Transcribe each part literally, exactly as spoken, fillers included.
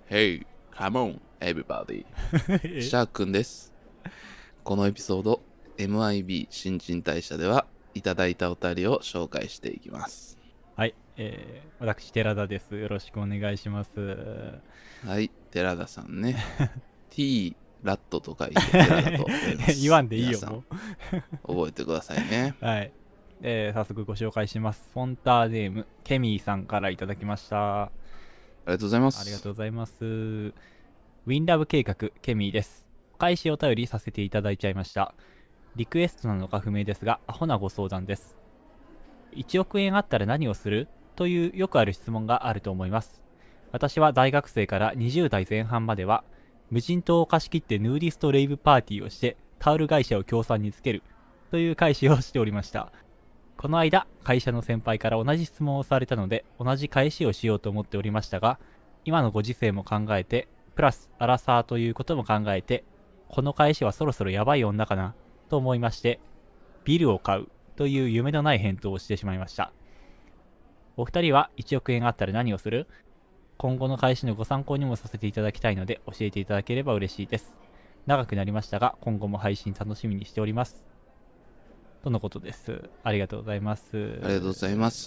Hey, come on, everybody. シャークンです。このエピソード エムアイビー 新陳代謝ではいただいたお便りを紹介していきます。 はい、えー、私寺田です。よろしくお願いします。 はい、寺田さんね。T ラットと書いて寺田と呼びます。 言わんでいいよもう。覚えてくださいね。 はい、えー、早速ご紹介します。フォンターネームケミーさんからいただきました。 ありがとうございます。 ありがとうございます。ウィンラブ計画ケミーです。お返しお便りさせていただいちゃいました。リクエストなのか不明ですが、アホなご相談です。いちおく円あったら何をするというよくある質問があると思います。私は大学生からにじゅう代前半までは、無人島を貸し切ってヌーディストレイブパーティーをしてタオル会社を協賛につけるという開始をしておりました。この間、会社の先輩から同じ質問をされたので、同じ返しをしようと思っておりましたが、今のご時世も考えて、プラスアラサーということも考えて、この返しはそろそろやばい女かなと思いまして、ビルを買うという夢のない返答をしてしまいました。お二人はいちおく円あったら何をする？今後の返しのご参考にもさせていただきたいので教えていただければ嬉しいです。長くなりましたが、今後も配信楽しみにしております。とのことです。ありがとうございます。 ありがとうございます。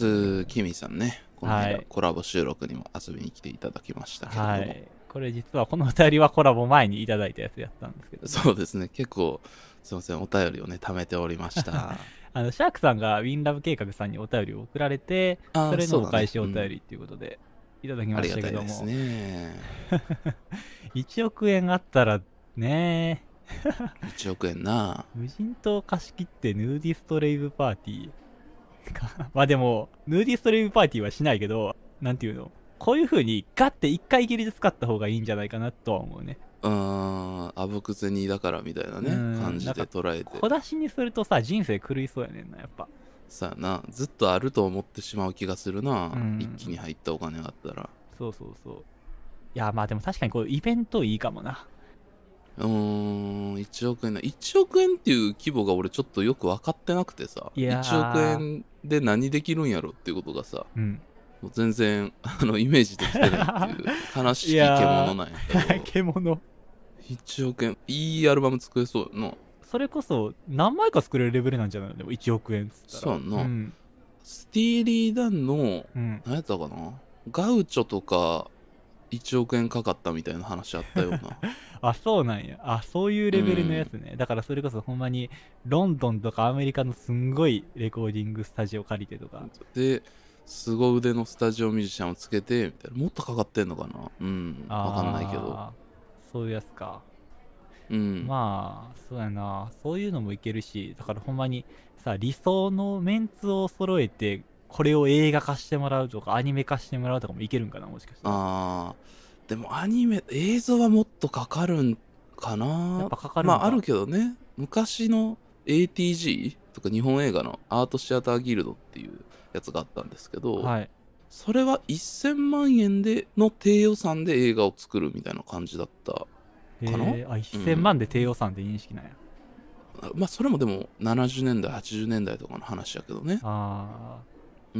キミさんね、この間、はい、コラボ収録にも遊びに来ていただきましたけれども、はい、 これ実はこのお便りはコラボ前にいただいたやつやったんですけど、ね、 そうですね、結構すいません、お便りをね貯めておりましたあのシャークさんがウィンラブ計画さんにお便りを送られて、それのお返しお便りっていうことでいただきましたけども、ありがたいですねいちおく円あったらねいちおく円な。 無人島貸し切ってヌーディストレイブパーティーかまあでもヌーディストレイブパーティーはしないけど、なんていうの、こういう風にガッて一回きりで使った方がいいんじゃないかなとは思うね。 うーん、あぶく銭だからみたいなね感じで捉えて、 小出しにするとさ、人生狂いそうやねんな、やっぱ。 さあな、ずっとあると思ってしまう気がするな、うん、一気に入ったお金があったら。 そうそうそう。いやまあでも確かにこうイベントいいかもな。 うーん、いちおく円な。いちおく円っていう規模が俺ちょっとよく分かってなくてさ、いちおく円で何できるんやろっていうことがさ、うん、もう全然あのイメージできてないっていう悲しき獣なんやけど獣いちおく円、いいアルバム作れそうやな。 それこそ何枚か作れるレベルなんじゃないの？でもいちおく円っつったら。 そうやな、うん、スティーリー・ダンの、うん、何やったかな、ガウチョとかいちおく円かかったみたいな話あったよなあ、そうなんや。あ、そういうレベルのやつね、うん、だからそれこそほんまにロンドンとかアメリカのすんごいレコーディングスタジオ借りてとかですご腕のスタジオミュージシャンをつけてみたいな。もっとかかってんのかな、うん、わかんないけど、 そういうやつか。 うん、 まあそうやな、そういうのもいけるし、だからほんまにさ、理想のメンツを揃えてこれを映画化してもらうとかアニメ化してもらうとかもいけるんかな、もしかしたら。 あー、でもアニメ映像はもっとかかるんかな。 やっぱかかるんか。 まああるけどね、昔の エーティージー とか日本映画のアートシアターギルドっていうやつがあったんですけど、はい、それはせんまんえんでの低予算で映画を作るみたいな感じだったかな。 あ、せんまんで低予算で認識なんや。 うん、まあそれもでもななじゅうねんだいはちじゅうねんだいとかの話やけどね。 ああ、 うん、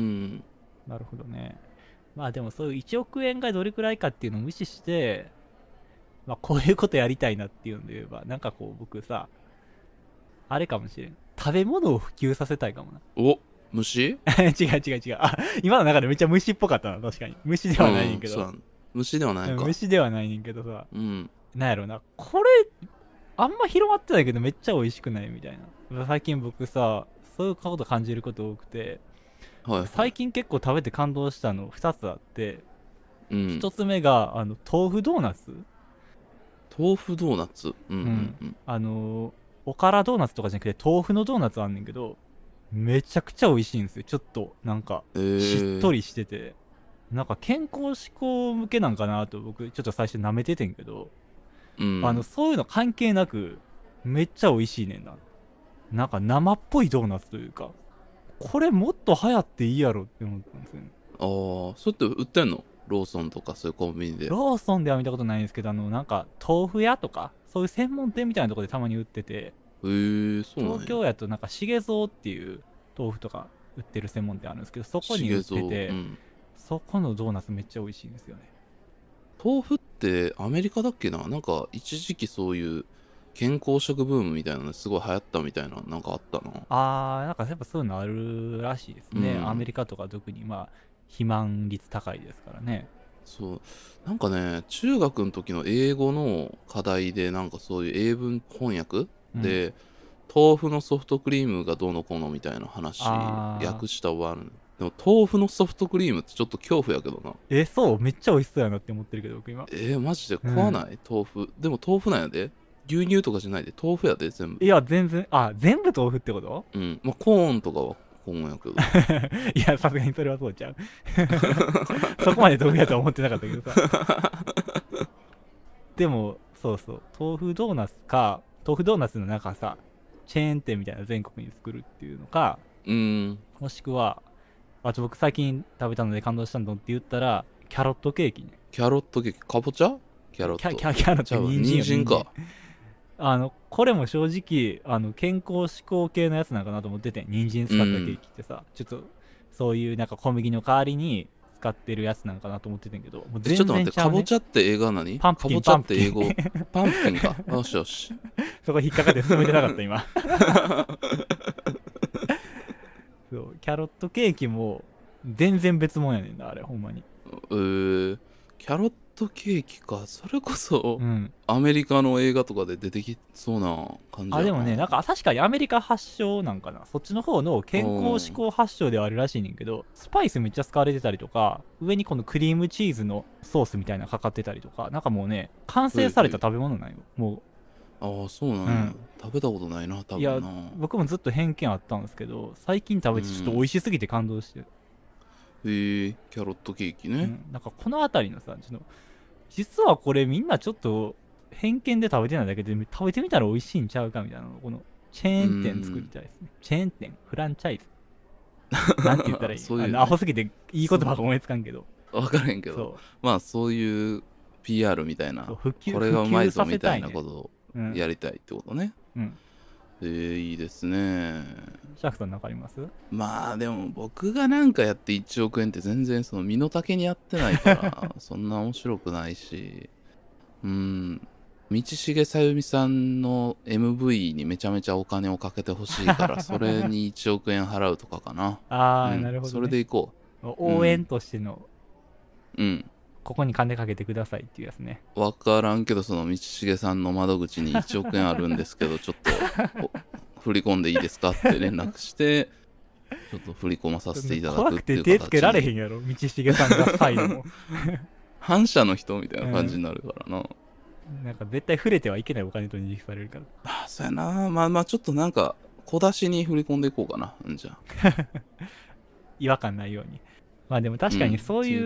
なるほどね。まあでもそういういちおく円がどれくらいかっていうのを無視して、まあこういうことやりたいなっていうので言えば、なんかこう僕さ、あれかもしれん、食べ物を普及させたいかもな。 お、虫違う違う違う違う。あ、今の中でめっちゃ虫っぽかったな、確かに。虫ではないねんけど。うん、 虫ではないか。 虫ではないねんけどさ。 うん。 なんやろな。これ、あんま広まってないけどめっちゃ美味しくないみたいな。最近僕さ、そういうこと感じること多くて、はいはい、最近結構食べて感動したのふたつあって、うん、ひとつめが、あの、豆腐ドーナツ。 豆腐ドーナツ、うんうんうん、 あのー、おからドーナツとかじゃなくて豆腐のドーナツあんねんけど、めちゃくちゃ美味しいんですよ。ちょっとなんかしっとりしてて、えー、なんか健康志向向けなんかなと僕ちょっと最初舐めててんけど、うん、あのそういうの関係なくめっちゃ美味しいねんな。なんか生っぽいドーナツというか、これもっと流行っていいやろって思ったんですよね。 ああ、そうやって売ってんの？ローソンとかそういうコンビニで。 ローソンでは見たことないんですけど、あのなんか豆腐屋とかそういう専門店みたいなところでたまに売ってて、 へえ、そうなんや。 東京やとなんかしげぞうっていう豆腐とか売ってる専門店あるんですけど、そこに売ってて、うん、そこのドーナツめっちゃ美味しいんですよね。 豆腐っってアメリカだっけな、なんか一時期そういう健康食ブームみたいなのすごい流行ったみたいな、なんかあったな。 あー、なんかやっぱそういうのあるらしいですね。うん、アメリカとか特にまあ肥満率高いですからね。 そうなんかね、中学の時の英語の課題でなんかそういう英文翻訳で、うん、豆腐のソフトクリームがどうのこうのみたいな話訳した覚えある。でも豆腐のソフトクリームってちょっと恐怖やけどな。 え、そうめっちゃ美味しそうやなって思ってるけど僕今。 えー、マジで怖ない、うん、豆腐。でも豆腐なんやで。牛乳とかじゃないで、豆腐やで全部。 いや全然、あ、全部豆腐ってこと？ うん。まあコーンとかはコーンやけど。 いや、さすがにそれはそうちゃう。そこまで豆腐やとは思ってなかったけどさ。でもそうそう、豆腐ドーナツか、豆腐ドーナツの中さ、チェーン店みたいな全国に作るっていうのか、 うん、 もしくは、あと僕最近食べたので感動したのって言ったらキャロットケーキね。 キャロットケーキ、かぼちゃ？キャロット。 キャキャロット、人参。 人参か。 あのこれも正直あの健康志向系のやつなんかなと思ってて、人参使ったケーキってさ、うん、ちょっとそういうなんか小麦の代わりに使ってるやつなんかなと思ってたんけど、もう全然ちゃう、ね、 ちょっと待って、かぼちゃって映画何？ パンプキン。 かぼちゃって英語パンプキンか。よしよし。 そこ引っかかって進めてなかった今。そうキャロットケーキも全然別物やねんなあれ、ほんまに。 えー、キャロットケーキか。それこそ、 うん、 アメリカの映画とかで出てきそうな感じやな。 あでもね、なんか確かにアメリカ発祥なんかな、そっちの方の健康志向発祥ではあるらしいねんけど、スパイスめっちゃ使われてたりとか、上にこのクリームチーズのソースみたいなのかかってたりとか、なんかもうね、完成された食べ物なんよ、もう。 ああ、そうなんや、うん、食べたことないな、多分な。いや、 僕もずっと偏見あったんですけど、最近食べてちょっと美味しすぎて感動して。へえー、キャロットケーキね。 うん、なんかこの辺りのさ、ちょっと実はこれみんなちょっと偏見で食べてないだけで食べてみたら美味しいんちゃうかみたいなのをこのチェーン店作りたいですね。チェーン店、フランチャイズ。なんて言ったらいいそういう、ね、アホすぎていい言葉が思いつかんけど。 分からへんけど、まあそういう ピーアール みたいな、これがうまいぞみたいなことをやりたいってことね。うん。えー、いいですね。 シャークさんなんかあります？ まあでも僕がなんかやっていちおくえんって全然その身の丈にやってないからそんな面白くないし、うん道重さゆみさんの エムブイ にめちゃめちゃお金をかけてほしいからそれにいちおくえん払うとかかな。 ああ、うん、なるほど、ね、 それでいこう。応援としての、 うん、うん、 ここに金かけてくださいっていうやつね。 分からんけどその道重さんの窓口にいちおくえんあるんですけどちょっと振り込んでいいですかって連絡してちょっと振り込まさせていただくっていう形。怖くて手つけられへんやろ道重さんがサイドも反社の人みたいな感じになるからな、 うん、なんか絶対触れてはいけないお金と認識されるから。 ああそうやな。まあまあちょっとなんか小出しに振り込んでいこうかな。んじゃ違和感ないように。まあでも確かにそういう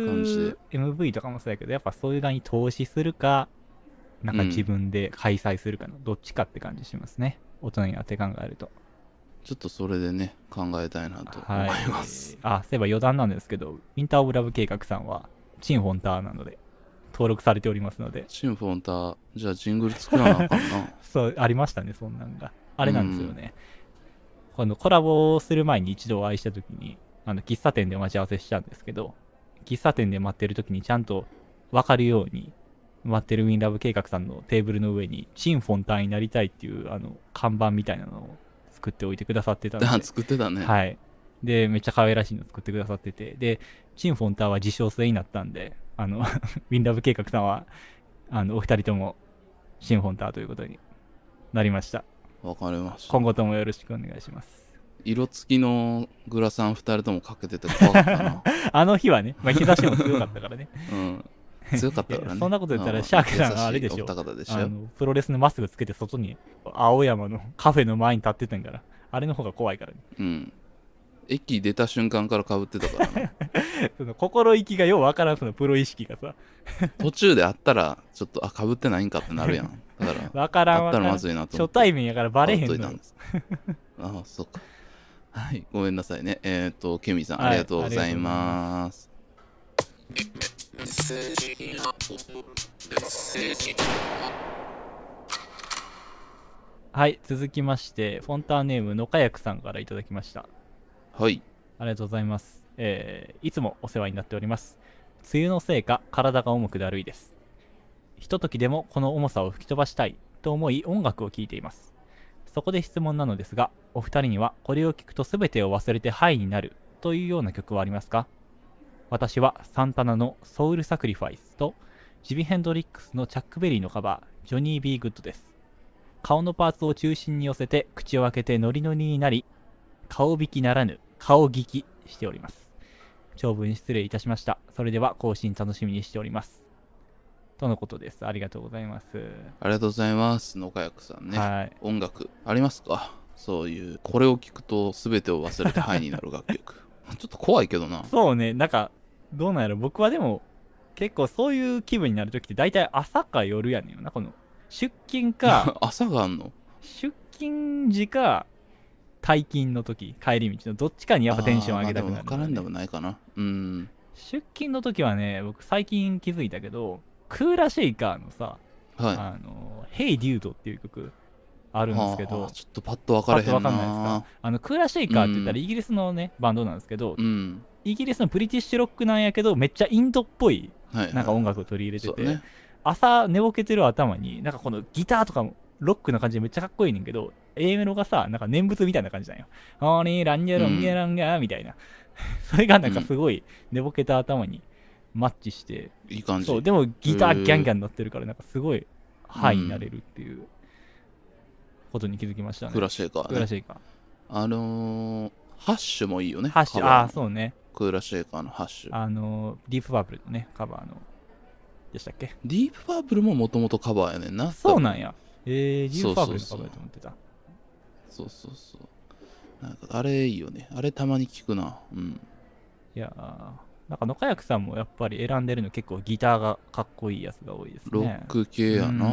エムブイ とかもそうやけど、やっぱそういう側に投資するかなんか自分で開催するかのどっちかって感じしますね、大人になって考えると。 ちょっとそれでね考えたいなと思います、 はい、あ、そういえば余談なんですけど、ウィンターオブラブ計画さんはチンフォンターなので登録されておりますので。 チンフォンター、じゃあジングル作らなあかんなそうありましたね、そんなんがあれなんですよね、うん、このコラボする前に一度お会いした時にあの喫茶店で待ち合わせしたんですけど、喫茶店で待ってる時にちゃんと分かるように待ってるウィンラブ計画さんのテーブルの上にチンフォンターになりたいっていうあの看板みたいなのを作っておいてくださってたので。 作ってたね。 はい。でめっちゃ可愛らしいの作ってくださってて、でチンフォンターは自称制になったんで、あのウィンラブ計画さんはあのお二人ともチンフォンターということになりました。 わかりました。 今後ともよろしくお願いします。 色付きのグラサンふたりともかけてて怖かったなあの日はね、まあ、日差しも強かったからねうん強かったからねそんなこと言ったらシャークさんはあれでしょ、あのプロレスのマスクつけて外に青山のカフェの前に立ってたんから、あれの方が怖いからね。 うん、駅出た瞬間からかぶってたからねその心意気がようわからん、そのプロ意識がさ途中であったらちょっとあかぶってないんかってなるやん。だからわからんわからん、 あったらまずいなと思って初対面やからバレへんの。 ああそっか、はい、ごめんなさいね。えっ、ー、とケミさん、はい、ありがとうございます。 はい、続きましてフォンターネームのかやくさんからいただきました。 はい、 ありがとうございます。えー、いつもお世話になっております。梅雨のせいか体が重くだるいです。 ひとときでもこの重さを吹き飛ばしたいと思い音楽を聴いています。そこで質問なのですが、お二人にはこれを聴くと全てを忘れてハイになるというような曲はありますか？私はサンタナのソウルサクリファイスとジミ・ヘンドリックスのチャックベリーのカバー、ジョニー・ビー・グッドです。顔のパーツを中心に寄せて口を開けてノリノリになり、顔引きならぬ顔聞きしております。長文失礼いたしました。それでは更新楽しみにしております。とのことです。ありがとうございます。 ありがとうございます。野家役さんね、はい、音楽ありますか？そういうこれを聞くと全てを忘れてハイになる楽曲ちょっと怖いけどな。 そうね、なんかどうなんやろ。僕はでも結構そういう気分になるときって大体朝か夜やねんよな。この出勤か朝があんの？ 出勤時か退勤の時、帰り道のどっちかにやっぱテンション上げたくなる、ね。 分からんでもないかな。うん。 出勤の時はね、僕最近気づいたけど、クーラーシェイカーのさ、 はい、 あの「ヘイデュード」っていう曲あるんですけど、 はあ、ちょっとパッと分からへんな。 パッと分かんないですか。あのクーラーシェイカーって言ったらイギリスのね、うん、バンドなんですけど、 うん、 イギリスのブリティッシュロックなんやけどめっちゃインドっぽいなんか音楽を取り入れてて、はいはい、朝寝ぼけてる頭になんかこのギターとかもロックな感じでめっちゃかっこいいねんけど、 A メロがさなんか念仏みたいな感じなんよ。オーニーランニャロンギャランガーみたいな、それがなんかすごい寝ぼけた頭にマッチして、 うん、いい感じ。 そうでもギターギャンギャン乗ってるからなんかすごいハイになれるっていうことに気づきましたね。 クーラーシェイカーね。 クーラーシェイカー、 あのー、ハッシュもいいよね。 ハッシュ、ああそうね、 クーラーシェイカーのハッシュ、 あのー、ディープパープルのねカバーのでしたっけ。 ディープパープルももともとカバーやねんな。 そうなんや。えー、ディープパープルのカバーやと思ってた。 そうそうそう。なんかあれいいよね。あれたまに聞くな。うん。 いやー、なんか野家役さんもやっぱり選んでるの結構ギターがかっこいいやつが多いですね。 ロック系やな。うん、うん。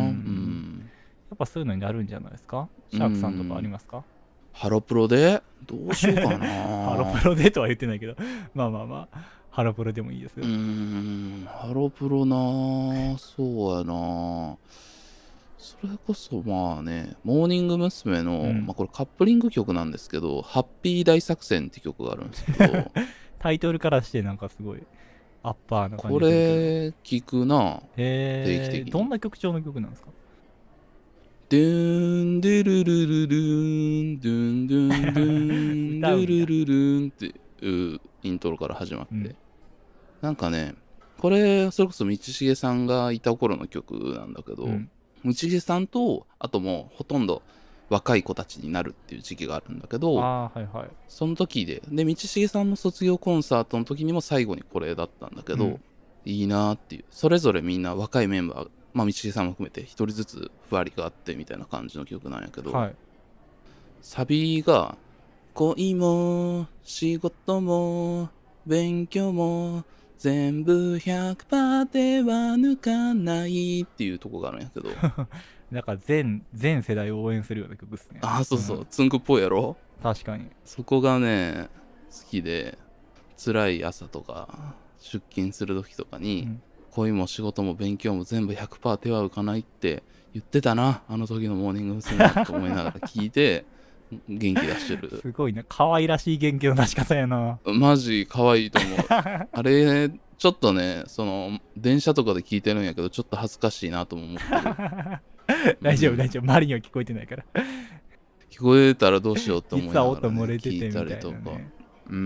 やっぱそういうのになるんじゃないですか。シャークさんとかありますか？ ハロプロでどうしようかな。 ハロプロでとは言ってないけどまあまあまあハロプロでもいいですよ。 うーん、ハロプロな、そうやな。それこそまあね、モーニング娘。の、うん、まあ、これカップリング曲なんですけど、ハッピー大作戦って曲があるんですけどタイトルからしてなんかすごいアッパーな感じ。 これ聞くな。 へー、定期的に。どんな曲調の曲なんですか？ ドゥーンドゥルルルルーンドゥンドゥンドゥンドゥルルルーンっていうイントロから始まって、うん、なんかね、これそれこそ道重さんがいた頃の曲なんだけど、うん、道重さんとあともうほとんど若い子たちになるっていう時期があるんだけど、 あ、はいはい、 その時でで道重さんの卒業コンサートの時にも最後にこれだったんだけど、うん、いいなーっていう。それぞれみんな若いメンバー、まあ道重さんも含めて一人ずつふわりがあってみたいな感じの曲なんやけど、はい、サビが恋も仕事も勉強も全部 ひゃくパーセント では抜かないっていうとこがあるんやけどなんか全全世代を応援するような曲ですね。 ああそうそう、うん、つんくっぽいやろ。 確かにそこがね好きで、辛い朝とか出勤する時とかに、うん、恋も仕事も勉強も全部 ひゃくパーセント 手は浮かないって言ってたなあの時のモーニング娘。と思いながら聞いて元気出してる。 すごいね、可愛らしい元気の出し方やな。 マジ可愛いと思うあれちょっとね、その電車とかで聞いてるんやけどちょっと恥ずかしいなとも思ってる大丈夫大丈夫、周りには聞こえてないから聞こえたらどうしようと思いながら、ね、 実は音漏れててみたいな、ね、 聞いたりとか、うん、うん、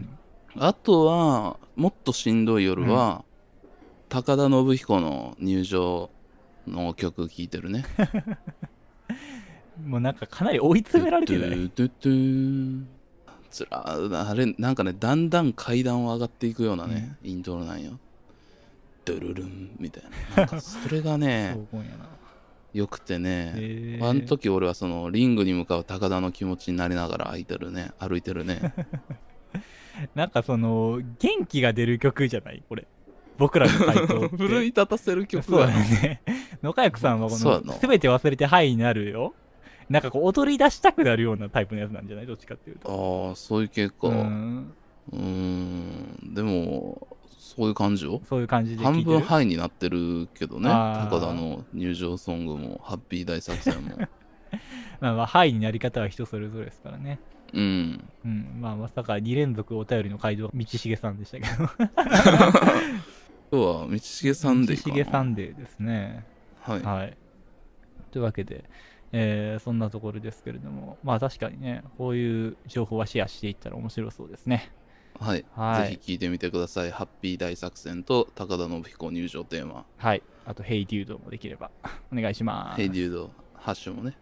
あとはもっとしんどい夜は、うん、高田信彦の入場の曲聴いてるねもうなんかかなり追い詰められてるね。 ドゥドゥドゥつらあれなんかね、だんだん階段を上がっていくようなね、うん、イントロなんよ。ドゥルルンみたいな、なんかそれがねよくてね、あの時俺はそのリングに向かう高田の気持ちになりながら歩いてるね歩いてるねなんかその元気が出る曲じゃないこれ、僕らの回答って奮い立たせる曲だね。野家役さんはこの全て忘れてハイになるよ、なんかこう踊り出したくなるようなタイプのやつなんじゃない、どっちかっていうと。 ああそういう系か。うーんうーんでもそういう感じよ。 そういう感じで半分ハイになってるけどね、高田の入場ソングもハッピー大作戦もまあまあハイになり方は人それぞれですからね。 うん、 うん、まあまさかに連続お便りの回答道重さんでしたけど今日は道重サンデーかな。 道重サンデーですね。 はい、 はい、というわけで、えー、そんなところですけれども、まあ確かにね、こういう情報はシェアしていったら面白そうですね。 はい、はい、ぜひ聞いてみてください。ハッピー大作戦と高田信彦入場テーマ。 はい、あとヘイデュードもできればお願いします。 ヘイデュードハッシュもね。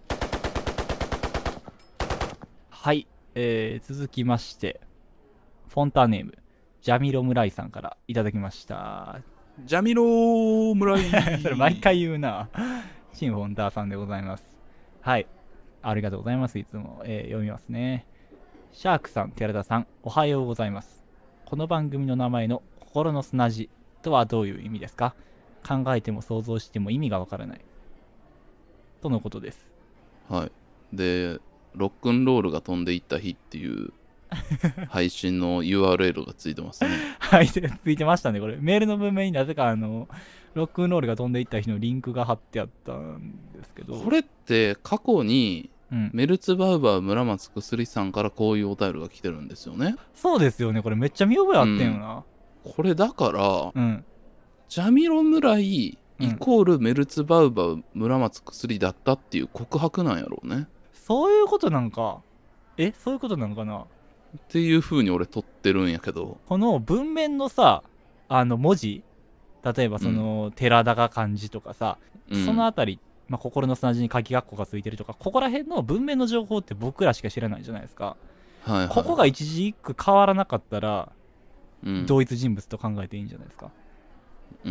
はい、えー、続きましてフォンターネームジャミロムライさんからいただきました。 ジャミロムライそれ毎回言うな。シンフォンターさんでございます。はい、ありがとうございます。いつも、えー、読みますね。シャークさん、寺田さん、おはようございます。この番組の名前の心の砂地とはどういう意味ですか？考えても想像しても意味がわからないとのことです。 はい。で、ロックンロールが飛んでいった日っていう配信の ユーアールエル がついてますね。 はい、ついてましたね。これメールの文面になぜかあのロックンロールが飛んでいった日のリンクが貼ってあったんですけど、 これって過去にうん、メルツバウバウ村松くすりさんからこういうお便りが来てるんですよね。 そうですよね。これめっちゃ見覚えあってんよな、 うん、これだから、 うん、 ジャミロ村井イコールメルツバウバウ村松くすりだったっていう告白なんやろうね。 そういうことなんか。えそういうことなのかなっていう風に俺取ってるんやけど、 この文面のさあの文字、例えばその、うん、寺田が漢字とかさ、うん、そのあたり、まあ、心の砂地に鍵括弧がついてるとか、ここら辺の文面の情報って僕らしか知らないじゃないですか、 はいはい、 ここが一字一句変わらなかったら、うん、同一人物と考えていいんじゃないですか。 うん。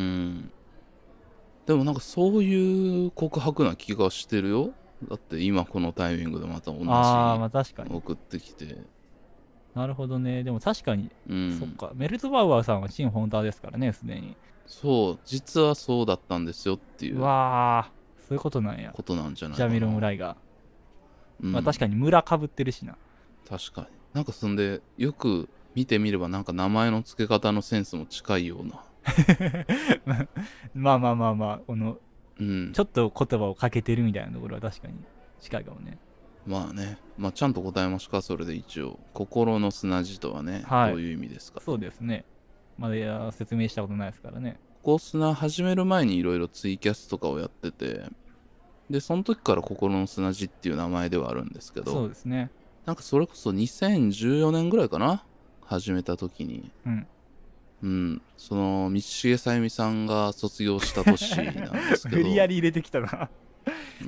でもなんかそういう告白な気がしてるよ。だって今このタイミングでまた同じあー、まあ確かに送ってきて。 なるほどね。でも確かに、うん、そっか、メルツバウアーさんはチン・ホンダーですからね、すでに。 そう、実はそうだったんですよっていう。 うわー、そういうことなんや。 ことなんじゃないジャミロ村井が、 うん、 まあ確かに村かぶってるしな。 確かに。なんかそんでよく見てみればなんか名前の付け方のセンスも近いようなまあまあまあまあこの、 うん、 ちょっと言葉をかけてるみたいなところは確かに近いかもね。 まあね、まあちゃんと答えますか。それで一応心の砂地とはね、はい、どういう意味ですか。 そうですね、まだ説明したことないですからね。 ここ砂始める前にいろいろツイキャスとかをやってて、でその時から心の砂地っていう名前ではあるんですけど、 そうですね、 なんかそれこそにせんじゅうよねんぐらいかな、始めた時に、 うんうん、その道重さゆみさんが卒業した年なんですけど無理やり入れてきたなうん、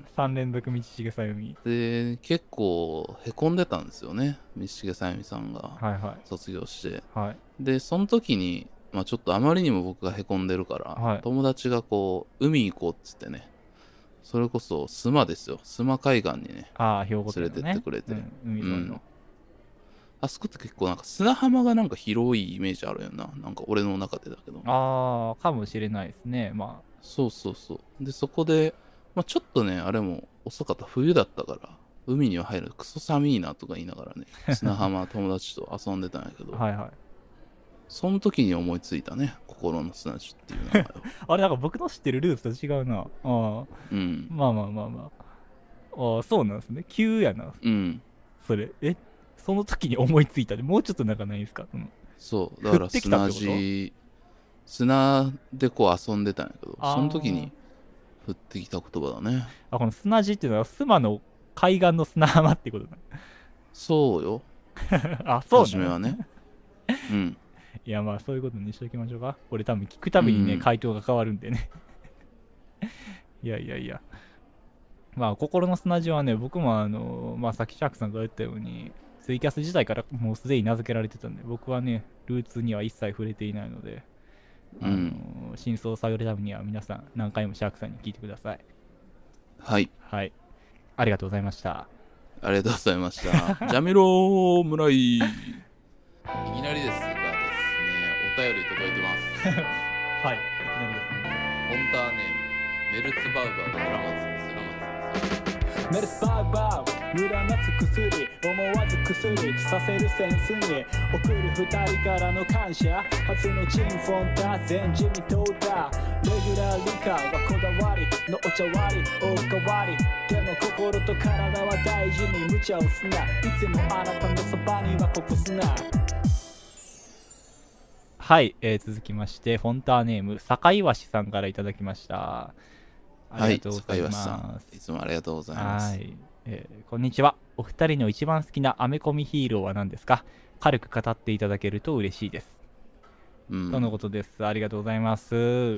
さん連続道重さゆみで結構へこんでたんですよね、道重さゆみさんが卒業して、 はいはい、 でその時に、まあ、ちょっとあまりにも僕がへこんでるから、はい、友達がこう海行こうっつってね、それこそ須磨ですよ、須磨海岸にね、 あ兵庫県のね連れてってくれて、うん、 海沿いの、うん、 あそこって結構なんか砂浜がなんか広いイメージあるよな、なんか俺の中でだけど。 ああかもしれないですね。まあそうそうそう。でそこで、まあ、ちょっとねあれも遅かった、冬だったから海には入るクソ寒いなとか言いながらね砂浜友達と遊んでたんやけどはい、はい、 その時に思いついたね、心の砂地っていう名前をあれなんか僕の知ってるルーツと違うな。あ、うん、まあまあまあまあ、あそうなんですね、急やな、 うん、 それえその時に思いついたで、もうちょっとなんかないですか、うん、 そうだから砂地砂でこう遊んでたんやけど、その時に降ってきた言葉だね。 あ、この砂地っていうのは須磨の海岸の砂浜ってことだ。 そうよあ、そう初めはねうんいやまあそういうことにしておきましょうか。これ多分聞くたびにね、うん、回答が変わるんでねいやいやいや、まあ心の砂地はね、僕もあのまあさっきシャークさんが言ったようにツイキャス自体からもうすでに名付けられてたんで、僕はねルーツには一切触れていないので、あのーうん、真相を探るためには皆さん何回もシャークさんに聞いてください。 はいはい、ありがとうございました。 ありがとうございましたジャミロ村井、いきなりですがですね、お便り届いてますはい、いきなりですね。 フォンターネームメルツバウバウ村松スラマツメルツバウバウ村松薬、思わず薬させるセンスに送る二人からの感謝、初のチンフォンタ前人未到だ、レギュラー理科はこだわりのお茶割りおかわりでも心と体は大事に無茶をすな、いつもあなたのそばにはここすな。はい、えー、続きましてフォンターネーム坂岩氏さんからいただきました。 ありがとうございます。 はい、いつもありがとうございます。はい、 えー、こんにちは。お二人の一番好きなアメコミヒーローは何ですか？軽く語っていただけると嬉しいです。うん、とのことです。ありがとうございます。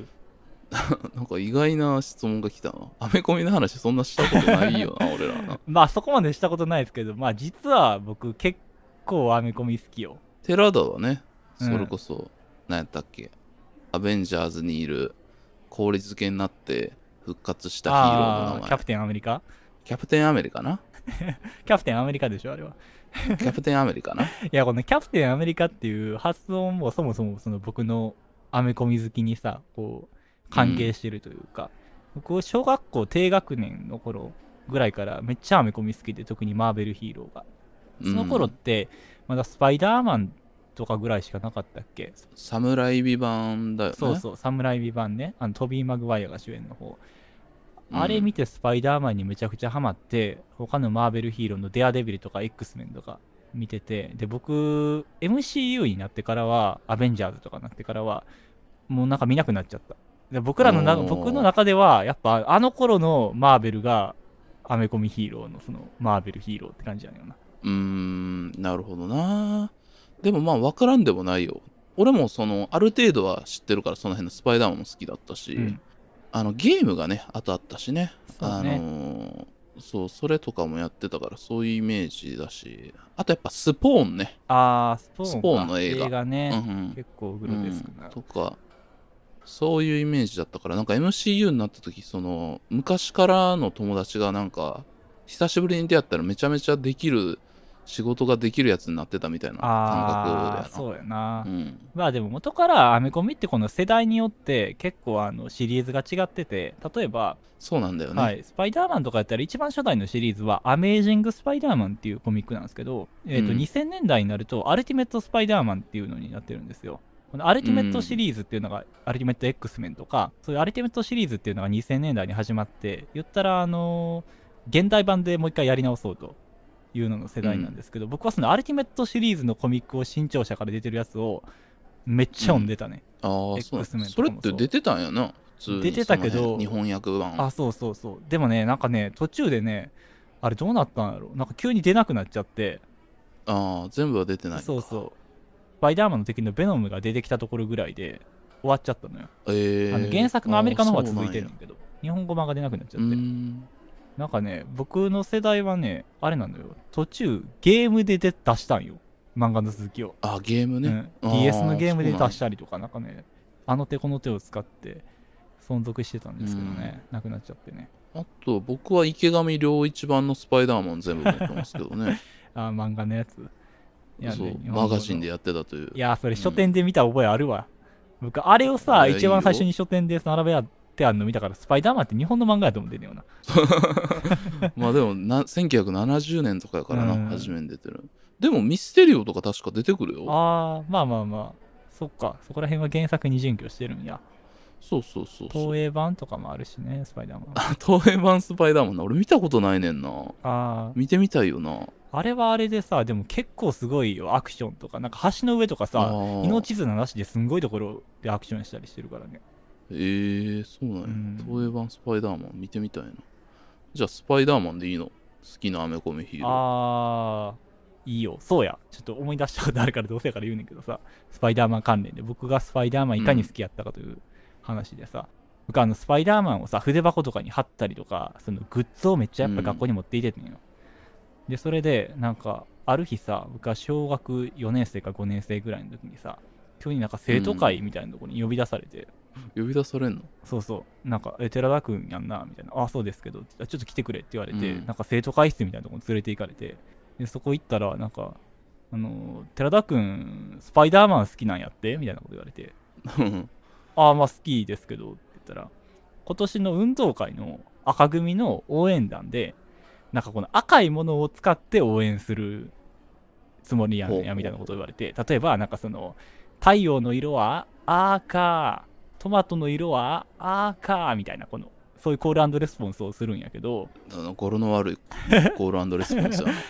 なんか意外な質問が来たな。アメコミの話そんなしたことないよな、俺らな。 まあそこまでしたことないですけど、まあ実は僕結構アメコミ好きよ。 寺田はね、それこそ、うん、何やったっけ、アベンジャーズにいる氷漬けになって復活したヒーローの名前。 キャプテンアメリカキャプテンアメリカなキャプテンアメリカでしょ、あれは。 キャプテンアメリカな。いや、このキャプテンアメリカっていう発音もそもそもその僕のアメコミ好きにさ、こう、関係してるというか、うん、僕、小学校低学年の頃ぐらいからめっちゃアメコミ好きで、特にマーベルヒーローが。その頃って、まだスパイダーマンとかぐらいしかなかったっけ？ サムライビ版だよね。 そうそう、サムライビ版ね。あのトビー・マグワイアが主演の方。あれ見てスパイダーマンにめちゃくちゃハマって、他のマーベルヒーローのデアデビルとか X メンとか見てて、で、僕、エムシーユー になってからは、アベンジャーズとかになってからは、もうなんか見なくなっちゃった。で僕らのな、僕の中では、やっぱあの頃のマーベルが、アメコミヒーローのそのマーベルヒーローって感じやねんな。 うーん、なるほどな。でもまあ分からんでもないよ。俺もその、ある程度は知ってるから、その辺のスパイダーマンも好きだったし、うんあのゲームがね、あとあったしね。そうね、あのー、そう、それとかもやってたから、そういうイメージだし、あとやっぱスポーンね。 ああ、スポーン。 スポーンの映画。 映画ね。うんうん、結構グロテスクな、 うん。とか、そういうイメージだったから、なんか エムシーユー になった時、その、昔からの友達がなんか、久しぶりに出会ったらめちゃめちゃできる、仕事ができるやつになってたみたいな感覚だよな。 あそうやな、うん、まあでも元からアメコミってこの世代によって結構あのシリーズが違ってて、例えばそうなんだよね、 はい、スパイダーマンとかやったら一番初代のシリーズはアメージングスパイダーマンっていうコミックなんですけど、えーとうん、にせんねんだいになるとアルティメットスパイダーマンっていうのになってるんですよ。このアルティメットシリーズっていうのが、うん、アルティメット X メンとかそういうアルティメットシリーズっていうのがにせんねんだいに始まって、言ったらあのー、現代版でもう一回やり直そうというのの世代なんですけど、うん、僕はそのアルティメットシリーズのコミックを新潮社から出てるやつをめっちゃ読んでたね、 うん、ああそう。それって出てたんやな、普通に。 出てたけど日本訳版。 あそうそうそう。でもね、なんかね途中でね、あれどうなったんやろ、なんか急に出なくなっちゃって。 ああ全部は出てないのか。 そうそう。スパイダーマンの敵のベノムが出てきたところぐらいで終わっちゃったのよ。 えー、 あの原作のアメリカの方は続いてるんだけど、日本語版が出なくなっちゃって。うんなんかね、僕の世代はね、あれなのよ。途中、ゲームで出したんよ。漫画の続きを。 あ、ゲームね。 うん、ディーエス のゲームで出したりとか、なんかね、あの手この手を使って存続してたんですけどね、なくなっちゃってね。 あと、僕は池上良一版のスパイダーマン全部持ってますけどね。 あ、漫画のやつ。 いや、そう、マガジンでやってたという。 いや、それ書店で見た覚えあるわ。うん、僕、あれをさ、一番最初に書店で並べやってあるの見たから、スパイダーマンって日本の漫画やと思ってんねよな。 まあでもなせんきゅうひゃくななじゅうねんとかやからな、うん、初めに出てる。でもミステリオとか確か出てくるよ。 ああまあまあまあそっか、そこら辺は原作に準拠してるんや。 そうそうそうそう。 東映版とかもあるしね、スパイダーマン。 あ、東映版スパイダーマンな、俺見たことないねんな。 ああ見てみたいよな。 あれはあれでさ、でも結構すごいよ、アクションとか。なんか橋の上とかさ、命綱なしですんごいところでアクションしたりしてるからね。 えー、そうなんや、うん、東映版スパイダーマン見てみたいな。じゃあスパイダーマンでいいの？好きなアメコミヒーロー。 あーいいよ。そうや、ちょっと思い出したことあるからどうせやから言うねんけどさ、スパイダーマン関連で僕がスパイダーマンいかに好きやったかという話でさ、うん、僕あのスパイダーマンをさ筆箱とかに貼ったりとか、そのグッズをめっちゃやっぱ学校に持っていててんよ、うん、でそれでなんかある日さ、僕は小学よねん生かごねん生ぐらいの時にさ、急になんか生徒会みたいなところに呼び出されて、 うん、呼び出されんの？ そうそう、なんかえ寺田くんやんなみたいな、あそうですけどちょっと来てくれって言われて、うん、なんか生徒会室みたいなところに連れて行かれて、でそこ行ったらなんかあの寺田くんスパイダーマン好きなんやってみたいなこと言われてああまあ好きですけどって言ったら、今年の運動会の赤組の応援団でなんかこの赤いものを使って応援するつもりやんやみたいなことを言われて、例えばなんかその太陽の色は赤、トマトの色は赤みたいな、このそういうコール&レスポンスをするんやけど、 あの語呂の悪いコール&レスポンスや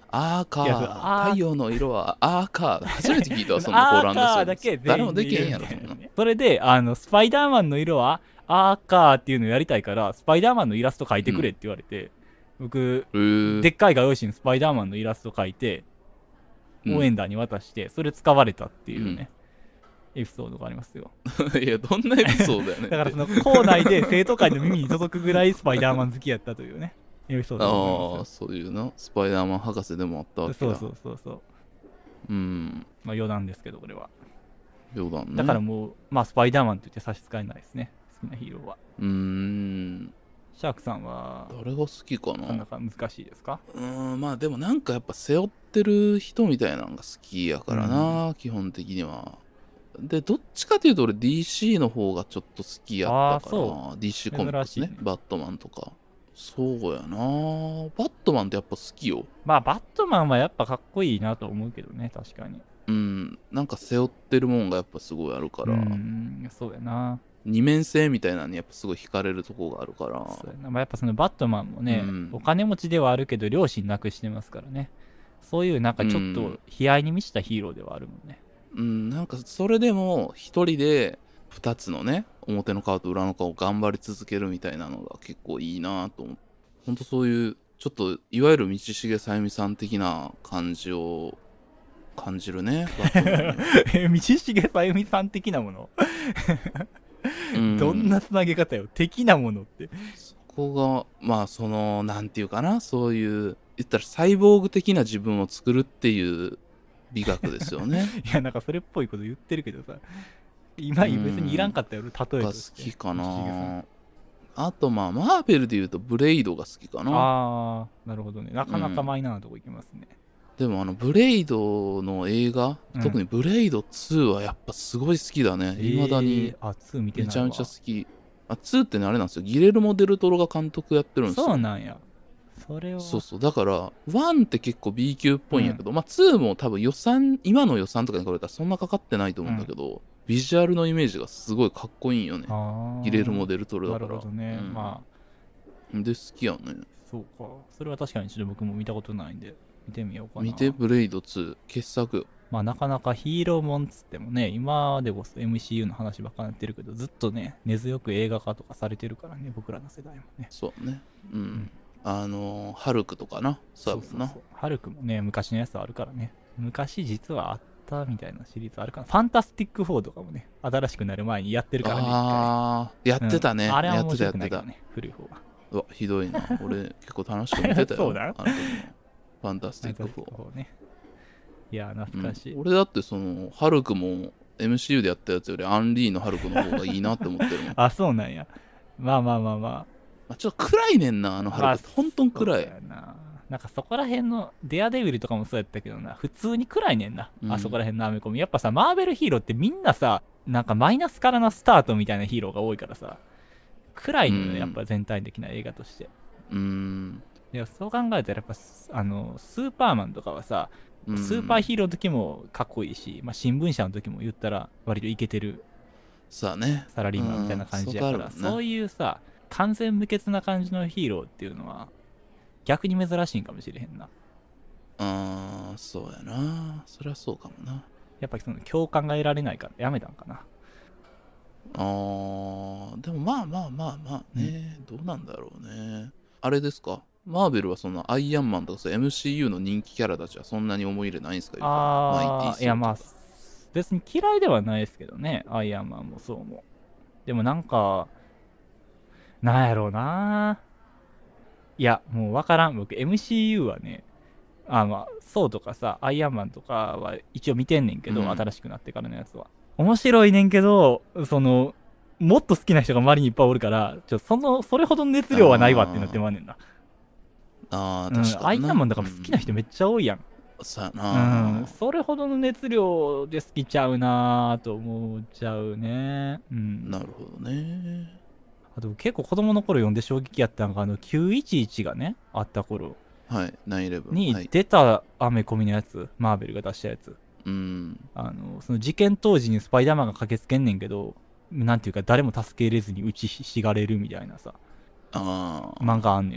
赤いやそうあー太陽の色は赤初めて聞いたわそんなコーランド赤だけ全員誰もできへんやろで言うそんなみたいなねそれであのスパイダーマンの色は赤っていうのをやりたいからスパイダーマンのイラスト描いてくれって言われて、僕へーでっかい画用紙にスパイダーマンのイラスト描いてうん応援団に渡してそれ使われたっていうね、エピソードがありますよ。 いやどんなエピソードやねんだからその校内で生徒会の耳に届くぐらいスパイダーマン好きやったというねエピソードがあああそういうのスパイダーマン博士でもあったわけだりますよ。そうそうそうそううんまあ余談ですけどこれは冗談ねだからもうまあスパイダーマンと言って差し支えないですね好きなヒーローは。 うーんシャークさんは誰が好きかななんだか難しいですか？ うーんまあでもなんかやっぱ背負ってる人みたいなのが好きやからな、基本的には。でどっちかというと俺 ディーシー の方がちょっと好きやったあーからそディーシー コミックスね珍しいねバットマンとかそうやなバットマンってやっぱ好きよ。 まあバットマンはやっぱかっこいいなと思うけどね確かに。 うんなんか背負ってるもんがやっぱすごいあるから、 うんそうやな二面性みたいなのにやっぱすごい惹かれるとこがあるからそうやな、まあ、やっぱそのバットマンもね、 うんお金持ちではあるけど両親亡くしてますからねそういうなんかちょっとうん悲哀に満ちたヒーローではあるもんね。 うんなんかそれでも一人で二つのね表の顔と裏の顔を頑張り続けるみたいなのが結構いいなと思ってほんとそういうちょっといわゆる道重さゆみさん的な感じを感じるねバットマンねえ道重さゆみさん的なもの、 うんどんなつなげ方よ的なものってそこがまあそのなんていうかなそういう言ったらサイボーグ的な自分を作るっていう美学ですよねいやなんかそれっぽいこと言ってるけどさ今別にいらんかったよ例えが好としてきか道重さんなあとまあマーベルでいうとブレイドが好きかなああなるほどねなかなかマイナーなとこ行きますね、 でもあのブレイドの映画、 うん特にブレイドツーはやっぱすごい好きだねいまだにえー、あツー見てないわめちゃめちゃ好きあツーってねあれなんですよギレルモ・デルトロが監督やってるんですよそうなんやそれはそうそうだからワンって結構 B 級っぽいんやけど、まあツーも多分予算今の予算とかに比べたらそんなかかってないと思うんだけど、ビジュアルのイメージがすごいかっこいいんよねあーギレルモ・デルトロだなからるほどね、 うんまあで好きやねそうかそれは確かにちょっと僕も見たことないんで見てみようかな。 見てブレイドツー傑作まあなかなかヒーローもんっつってもね今でこそ エムシーユー の話ばっかりやってるけどずっとね根強く映画化とかされてるからね僕らの世代もね。 そうねうん、 んあのーハルクとかなそうやもんなそうハルクもね昔のやつあるからね昔実はあったみたいなシリーズあるからファンタスティックフォーとかもね新しくなる前にやってるからねああやってたね、 うんあれは面やってたやってた白くないからね古い方がうわひどいな俺結構楽しく見てたよそうだあの時もファンタスティックフォーフォーねいや懐かしい、 うん、俺だってそのハルクも エムシーユー でやったやつよりアンリーのハルクの方がいいなって思ってるもんあそうなんやまあまあまあまあまあ、ちょっと暗いねんなあのハルク、 まあほんとん暗いそうだよななんかそこら辺のデアデビルとかもそうやったけどな普通に暗いねんな、 うんあそこら辺のアメコミやっぱさマーベルヒーローってみんなさなんかマイナスからのスタートみたいなヒーローが多いからさ暗いのよね、 うんやっぱ全体的な映画としてうーんいやそう考えたらやっぱあのスーパーマンとかはさうんスーパーヒーローの時もかっこいいし、まあ、新聞社の時も言ったら割とイケてるさあねサラリーマンみたいな感じやから、 うんそうだろうなそういうさ完全無欠な感じのヒーローっていうのは逆に珍しいんかもしれへんなあーそうやなそりゃそうかもなやっぱりその共感が得られないからやめたんかなあーでもまあまあまあまあね、どうなんだろうねあれですかマーベルはそのアイアンマンとかそう エムシーユー の人気キャラたちはそんなに思い入れないんですかマイティーソーとかああいやまあ別に嫌いではないですけどねアイアンマンもそうもでもなんかなんやろうないやもう分からん僕 エムシーユー はねあまあソーとかさアイアンマンとかは一応見てんねんけど、 うん新しくなってからのやつは面白いねんけどそのもっと好きな人が周りにいっぱいおるからちょそのそれほどの熱量はないわってなってまうねんなあーうん確かにな、 アイアンマンだから好きな人めっちゃ多いやん、 うん、そうやうな、 ん、それほどの熱量で好きちゃうなと思っちゃうねうんなるほどねあと結構子供の頃読んで衝撃やったのがあのきゅういちいちがねあった頃はいナインイレブンにはい、 出たアメコミのやつ、マーベルが出したやつうんあのその事件当時にスパイダーマンが駆けつけんねんけどなんていうか誰も助けれずに打ちひしがれるみたいなさああ漫画あんねんよな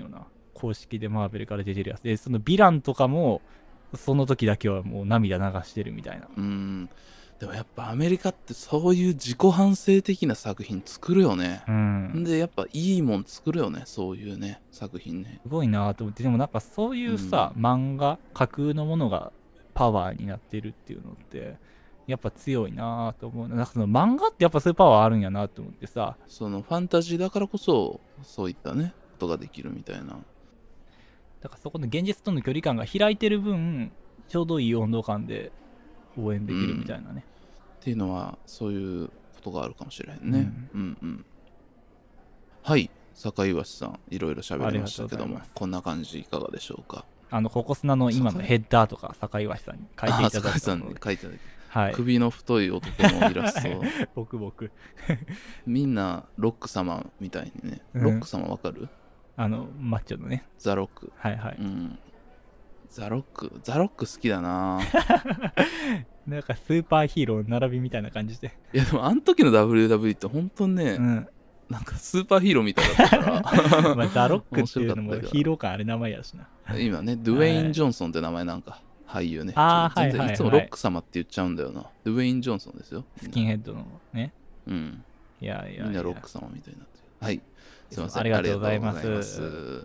公式でマーベルから出てるやつで、そのヴィランとかもその時だけはもう涙流してるみたいな。 うん。でもやっぱアメリカってそういう自己反省的な作品作るよね。 うん。 でやっぱいいもん作るよね、そういうね作品ね。 すごいなと思って。でもなんかそういうさ、うん、漫画架空のものがパワーになってるっていうのってやっぱ強いなと思う。なんかその漫画ってやっぱそういうパワーあるんやなと思ってさ。 そのファンタジーだからこそそういったねことができるみたいな。 だからそこの現実との距離感が開いてる分ちょうどいい温度感で応援できるみたいなね、うん、 っていうのはそういうことがあるかもしれへんね。うん、うんうんはい、坂井橋さんいろいろ喋りましたけども、こんな感じいかがでしょうか。 あのココスナの今のヘッダーとか坂井橋さんに書いていただいたので、 さんに書いていただいて、 はい、 首の太い男のイラスト僕僕みんなロック様みたいにね、ロック様わかる、うん、 あのマッチョのねザロック、 はいはい、 うん、ザロックザロック好きだななんかスーパーヒーロー並びみたいな感じで。 いやでもあの時の ダブリューダブリュー って本当ね、うん、なんかスーパーヒーローみたいだったからまあザロックっていうのもヒーロー感あれ名前やしな。 今ねドゥエイン・ジョンソンって名前なんか俳優ね。 ああはいはいはい、 いつもロック様って言っちゃうんだよな。ドゥエイン・ジョンソンですよ。 スキンヘッドのね。 うん。 いやいやいやみんなロック様みたいになってる。はい。すいません。 ありがとうございます。 ます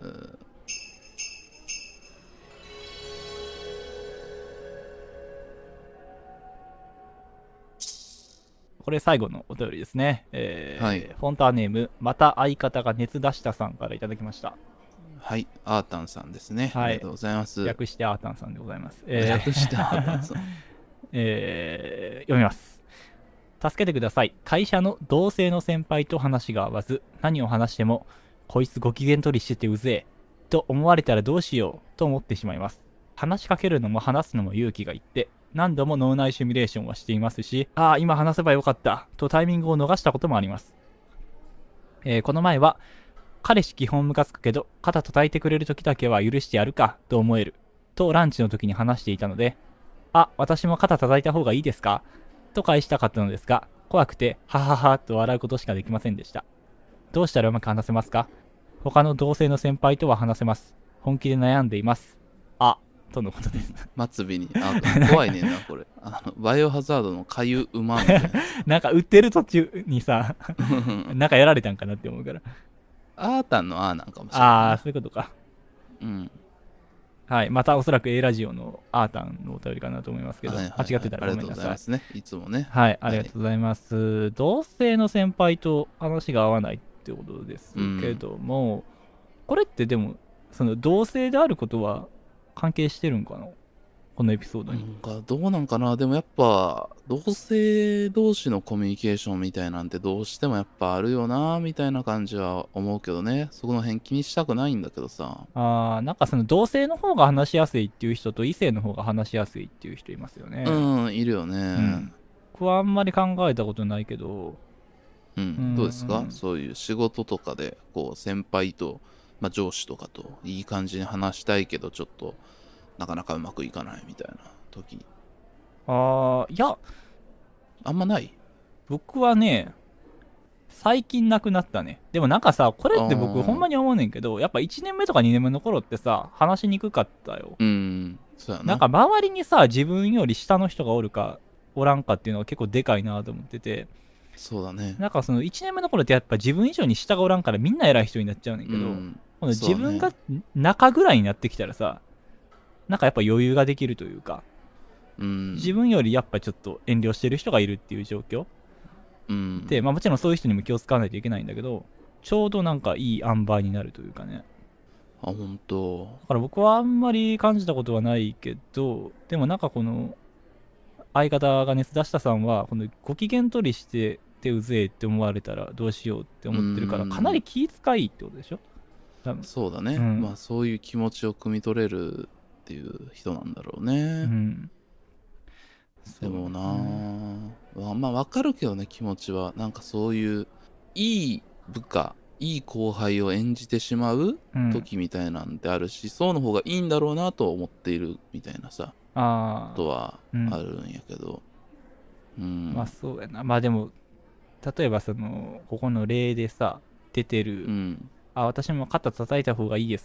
これ最後のお便りですね。えーはい、 フォンターネーム、また相方が熱出したさんからいただきました。 はい、アータンさんですね。はい、ありがとうございます。 略してアータンさんでございます。 えー、略してアータンさん。 えー、読みます。助けてください。会社の同性の先輩と話が合わず、何を話しても、こいつご機嫌取りしててうぜえ、と思われたらどうしようと思ってしまいます。話しかけるのも話すのも勇気がいって、何度も脳内シミュレーションはしていますし、ああ、今話せばよかった、とタイミングを逃したこともあります。えー、この前は、彼氏基本ムカつくけど、肩叩いてくれる時だけは許してやるか、と思える。とランチの時に話していたので、あ、私も肩叩いた方がいいですかと返したかったのですが、怖くて、はははと笑うことしかできませんでした。どうしたらうまく話せますか？他の同性の先輩とは話せます。本気で悩んでいます。あ、とのことです。 末尾に、あ、怖いねんな、これ。あの、バイオハザードのかゆうまみたいな。 なんか売ってる途中にさ、なんかやられたんかなって思うから。 アータンのあーなんかもしれない。 ああ、そういうことか。 うん。 はい。またおそらく A ラジオのアータンのお便りかなと思いますけど、はいはいはい、間違ってたらごめんなさい。ありがとうございますね。いつもね。 はい。ありがとうございます。はい、同性の先輩と話が合わないってことですけども、うん、これってでも、その同性であることは関係してるんかな、このエピソードに。 なんかどうなんかな。でもやっぱ同性同士のコミュニケーションみたいなんてどうしてもやっぱあるよなみたいな感じは思うけどね。そこの辺気にしたくないんだけどさ。 あー、なんかその同性の方が話しやすいっていう人と異性の方が話しやすいっていう人いますよね。 うん、いるよね。うん、 僕はあんまり考えたことないけど、 うん、うん、どうですか、そういう仕事とかでこう先輩と、まあ、上司とかといい感じに話したいけどちょっとなかなかうまくいかないみたいな時。 ああ、いや、 あんまない。 僕はね、最近なくなったね。でもなんかさ、これって僕ほんまに思うねんけど、やっぱいちねんめとかにねんめの頃ってさ、話しにくかったよ。 うん、そうやな。 なんか周りにさ、自分より下の人がおるかおらんかっていうのが結構でかいなと思ってて。 そうだね。 なんかそのいちねんめの頃ってやっぱ自分以上に下がおらんからみんな偉い人になっちゃうねんけど、うん、この自分が中ぐらいになってきたらさ、なんかやっぱ余裕ができるというか、うん、自分よりやっぱちょっと遠慮してる人がいるっていう状況、うん、で、まあもちろんそういう人にも気を使わないといけないんだけど、ちょうどなんかいい塩梅になるというかね。 あ、本当。 だから僕はあんまり感じたことはないけど、でもなんかこの相方が熱出したさんはこのご機嫌取りしててうぜえって思われたらどうしようって思ってるから、かなり気遣いってことでしょ。 そうだね、うん、まあそういう気持ちを汲み取れるっていう人なんだろうね、うん、でもなあ、まあわかるけどね、気持ちは。なんかそういういい部下、いい後輩を演じてしまう時みたいなんてあるし、うん、そうの方がいいんだろうなと思っているみたいなさ、あとはあるんやけど、 うんうん、まあそうやな。まあでも例えばそのここの例でさ出てる、うん、あ、私も肩叩いた方がいいですかっ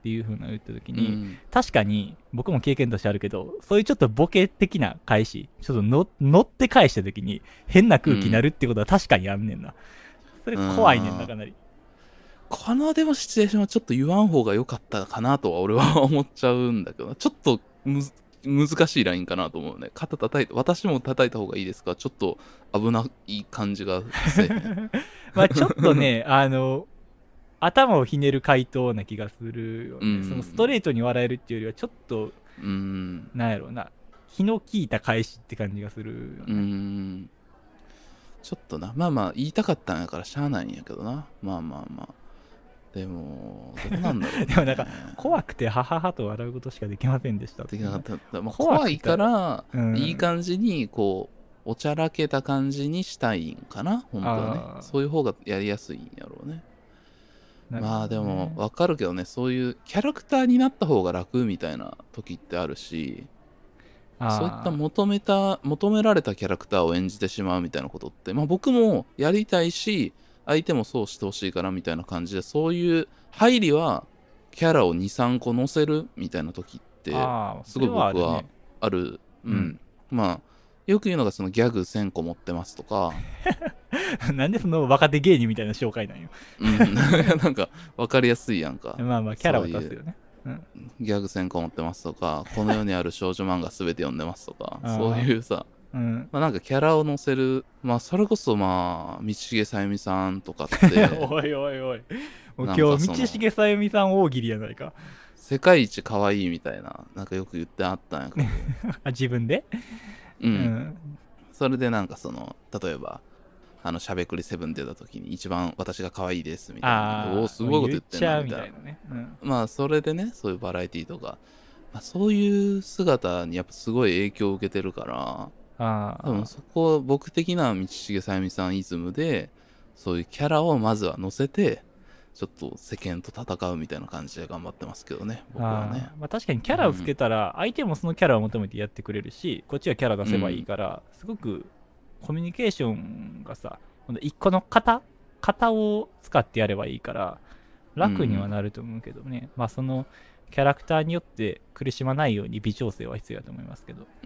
っていう風な言った時に、 うん、 確かに僕も経験としてあるけど、そういうちょっとボケ的な返し、ちょっとの乗って返した時に変な空気になるってことは確かにあんねんな。それ怖いねんな、かなり。 このでもシチュエーションはちょっと言わん方が良かったかなとは俺は思っちゃうんだけど、ちょっとむず難しいラインかなと思うね。肩叩いて、私も叩いた方がいいですか？ちょっと危ない感じがせえへん。 まあちょっとね、あの、頭をひねる回答な気がするよね。うん、そのストレートに笑えるっていうよりは、ちょっと、うん、なんやろうな、気の利いた返しって感じがするよね。 うん。ちょっとな、まあまあ言いたかったんやからしゃあないんやけどな。まあまあまあ。でも、どうなんだろう、ね。 でもなんか、怖くてはははと笑うことしかできませんでした。 できなかった。まあ、怖いから、うん、いい感じに、こう、おちゃらけた感じにしたいんかな、本当はね。そういう方がやりやすいんやろうね。ね、まあでも、わかるけどね、そういうキャラクターになった方が楽みたいな時ってあるし、そういった求めた、求められたキャラクターを演じてしまうみたいなことって、まあ僕もやりたいし、相手もそうしてほしいからみたいな感じで、そういう入りはキャラをにさんこ乗せるみたいな時ってすごい僕はある。うん、まあよく言うのがそのギャグせんこ持ってますとかなんでその若手芸人みたいな紹介なんよ。 うんなんか分かりやすいやんか。 まあまあキャラを出すよね。 うん、ギャグせんこ持ってますとか、この世にある少女漫画すべて読んでますとかそういうさ、うん、まあなんかキャラを乗せる、まあそれこそまあ道重さゆみさんとかっておいおいおい、もう今日道重さゆみさん大喜利やないか。 世界一可愛いみたいな、なんかよく言ってあったんやけどあ、自分で、 うん、うん、それでなんかその例えばあのしゃべくりセブン出た時に一番私が可愛いですみたいな、おおすごいこと言ってんなみたいな、ね、うん、まあそれでね、そういうバラエティとか、まあ、そういう姿にやっぱすごい影響を受けてるから、あ多分そこは僕的な道重さゆみさんイズムで、そういうキャラをまずは乗せてちょっと世間と戦うみたいな感じで頑張ってますけどね、僕はね。 あ、まあ、確かにキャラをつけたら相手もそのキャラを求めてやってくれるし、うん、こっちはキャラ出せばいいから、うん、すごくコミュニケーションがさ、一個の型型を使ってやればいいから楽にはなると思うけどね、うん、まあそのキャラクターによって苦しまないように微調整は必要だと思いますけど。 うん、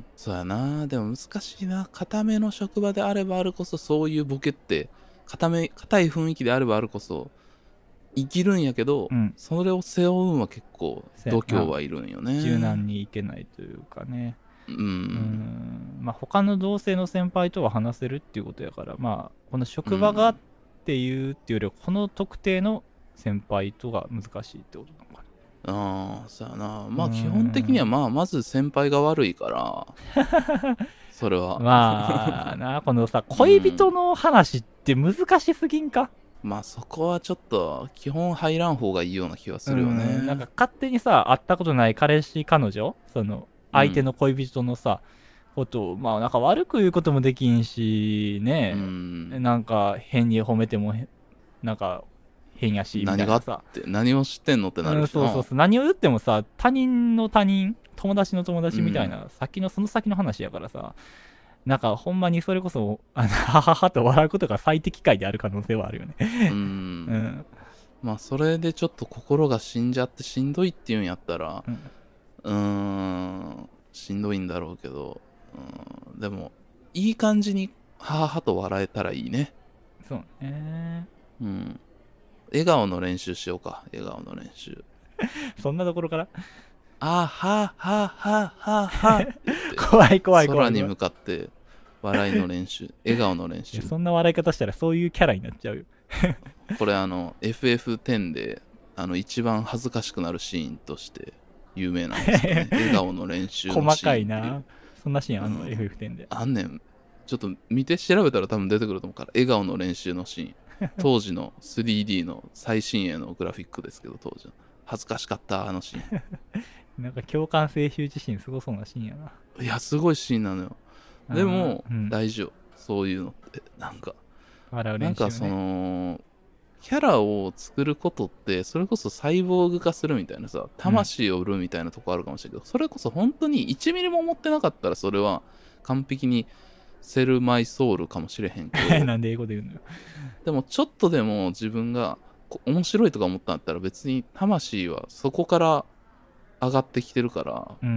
そうやな。でも難しいな。固めの職場であればあるこそ、そういうボケって固め硬い雰囲気であればあるこそ生きるんやけど、うん、それを背負うんは結構度胸はいるんよね。 柔軟にいけないというかね。うん、うんまあ他の同性の先輩とは話せるっていうことやから、まあこの職場がっていうっていうよりは、この特定の先輩とが難しいってことなのかな。 ああ、そうやな。まあ基本的にはまあまず先輩が悪いからそれはまあな、このさ恋人の話って難しすぎんか、 うん、まあそこはちょっと基本入らん方がいいような気はするよね。 うん、なんか勝手にさ会ったことない彼氏彼女その相手の恋人のさ、うん、ことをまあなんか悪く言うこともできんしね、うん、なんか変に褒めてもなんか変やしみたいなさ、 何がって何を知ってんのってなるしな、 うん、そうそうそう、何を言ってもさ他人の他人友達の友達みたいな、うん、先のその先の話やからさ、なんかほんまにそれこそあのはははと笑うことが最適解である可能性はあるよね。うん、うん、 まあそれでちょっと心が死んじゃってしんどいっていうんやったら、うんうーんしんどいんだろうけど、うんでもいい感じにははと笑えたらいいね。 そうね。 うん笑顔の練習しようか。笑顔の練習そんなところからあははははは怖い怖い怖い空に向かって笑いの練習笑顔の練習そんな笑い方したらそういうキャラになっちゃうよこれあの エフエフテン であの一番恥ずかしくなるシーンとして有名なんですよね笑顔の練習のシーン細かいな。そんなシーンあんの、うん、エフエフテン であんねん。ちょっと見て調べたら多分出てくると思うから、笑顔の練習のシーン当時の スリーディー の最新鋭のグラフィックですけど、当時の恥ずかしかったあのシーンなんか共感性羞恥心すごそうなシーンやな。 いやすごいシーンなのよ。でも、うん、大丈夫そういうのってなんか笑う練習、ね、 なんかそのキャラを作ることってそれこそサイボーグ化するみたいなさ、魂を売るみたいなとこあるかもしれないけど、うん、それこそ本当にいちミリも思ってなかったらそれは完璧にセルマイソウルかもしれへんけどなんで英語で言うのよ。 でもちょっとでも自分が面白いとか思ったんだったら別に魂はそこから上がってきてるから、 うん、うん、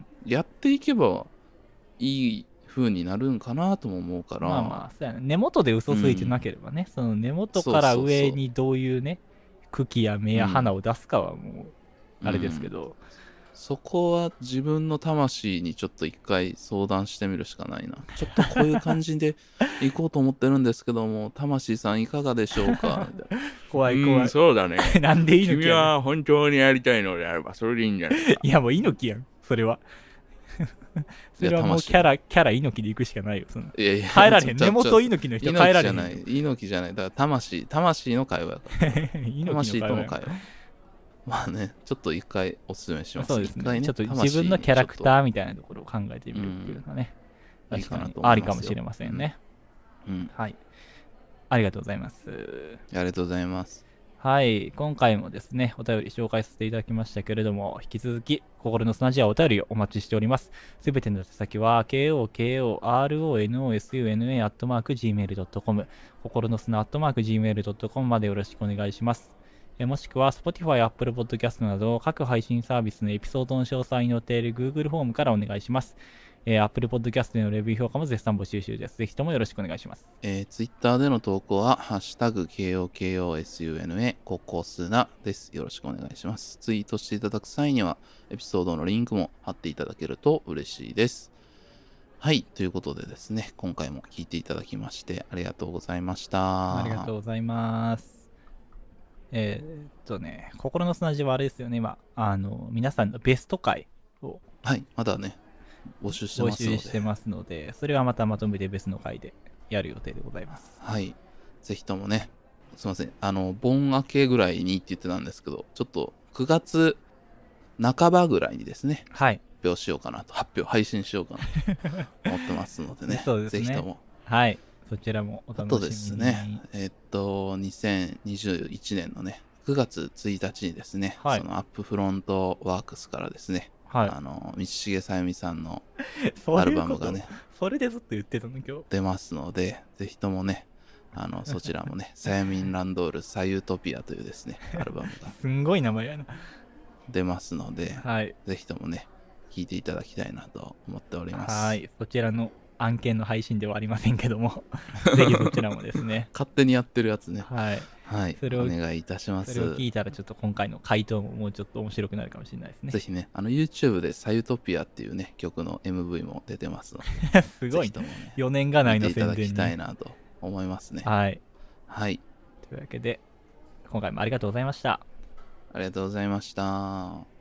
やっていけばいい風になるんかなとも思うから。 まあまあそうやね、根元で嘘ついてなければね、うん、その根元から上にどういうね茎や芽や花を出すかはもうあれですけど、うん、 そこは自分の魂にちょっと一回相談してみるしかないな。ちょっとこういう感じで行こうと思ってるんですけども、魂さんいかがでしょうかみたいな。 怖い怖い。 そうだね。 なんで猪木君は本当にやりたいのであればそれでいいんじゃないか。 いやもう猪木やんそれは。それはもうキャラキャラ猪木で行くしかないよ。そのいやいや変えられへん。根元猪木の人変えられへん。 猪木じゃない。猪木じゃない。だから魂魂の会話やから。魂との会話。まあね、ちょっと一回おすすめします。 そうですね。ねちょっと自分のキャラクターみたいなところを考えてみるっていうのがね、うん、確かにありかもしれませんね。うん。うん、はい。ありがとうございます。 ありがとうございます。 はい。今回もですね、お便り紹介させていただきましたけれども、引き続き、心の砂地はお便りをお待ちしております。すべての手先は、ケーオーケーオーアールオーエヌオーエスユーエヌエー アットマーク ジーメールドットコム、心の砂 アットマーク ジーメールドットコム までよろしくお願いします。もしくは Spotify、Apple Podcast など各配信サービスのエピソードの詳細に載っている Google フォームからお願いします。えー、Apple Podcast でのレビュー評価も絶賛募集中です。ぜひともよろしくお願いします。 えー、Twitter での投稿は、ハッシュタグ ケーオーケーオーエスユーエヌエー ココスナです。よろしくお願いします。ツイートしていただく際には、エピソードのリンクも貼っていただけると嬉しいです。はい。ということでですね、今回も聞いていただきましてありがとうございました。 ありがとうございます。えー、っとね、心の砂地はあれですよね、今、あの、皆さんのベスト回を。 はい、まだね、募集してますので。 募集してますので、それはまたまとめて別の回でやる予定でございます。 はい。ぜひともね、すいません、あの、盆明けぐらいにって言ってたんですけど、ちょっとくがつなかばぐらいにですね、 はい。 発表しようかなと、発表、配信しようかなと思ってますのでね、 そうですね。 ぜひとも。 はい。そちらもお楽しみに。 あとですね、えー、っと、にせんにじゅういちねんのね、くがつついたちにですね、はい、そのアップフロントワークスからですね、はい、あの、道重さゆみさんのアルバムがね、 それでずっと言ってたの今日。 出ますので、ぜひともね、あの、そちらもね、さゆみんランドールサユートピアというですね、アルバムが。 すんごい名前やな。 出ますので、 はい、 ぜひともね、聴いていただきたいなと思っております。 はい、そちらの案件の配信ではありませんけどもぜひそちらもですね勝手にやってるやつね、 はい、 はい、それをお願いいたします。 それを聞いたらちょっと今回の回答ももうちょっと面白くなるかもしれないですね。 ぜひね、あの YouTube でサユトピアっていうね曲の エムブイ も出てますのですごい、ね、よねんがないの宣伝に見ていただきたいなと思いますね。 はい、 はい、 というわけで今回もありがとうございました。 ありがとうございました。